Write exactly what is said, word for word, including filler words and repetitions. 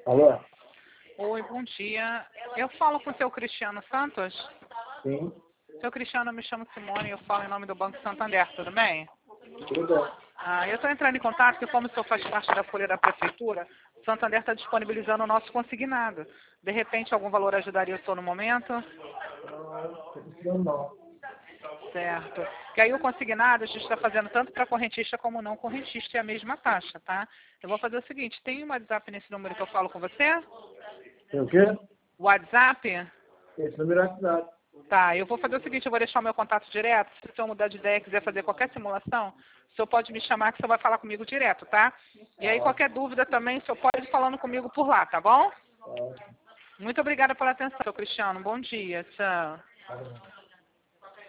Alô? Oi, bom dia. Eu falo com o seu Cristiano Santos? Sim, Seu Cristiano, eu me chamo Simone e eu falo em nome do Banco Santander, tudo bem? tudo bem. Ah, eu estou entrando em contato porque, como o senhor faz parte da folha da prefeitura, o Santander está disponibilizando o nosso consignado. De repente, algum valor ajudaria o senhor no momento? Não, não. Certo. Que aí o consignado a gente está fazendo tanto para correntista como não correntista, é a mesma taxa, tá? Eu vou fazer o seguinte, tem um WhatsApp nesse número que eu falo com você? Tem o quê? WhatsApp? Esse número é cidade. Tá, eu vou fazer o seguinte, eu vou deixar o meu contato direto. Se o senhor mudar de ideia e quiser fazer qualquer simulação, o senhor pode me chamar que o senhor vai falar comigo direto, tá? E aí, qualquer dúvida também, o senhor pode ir falando comigo por lá, tá bom? Muito obrigada pela atenção, seu Cristiano. Bom dia. Tchau.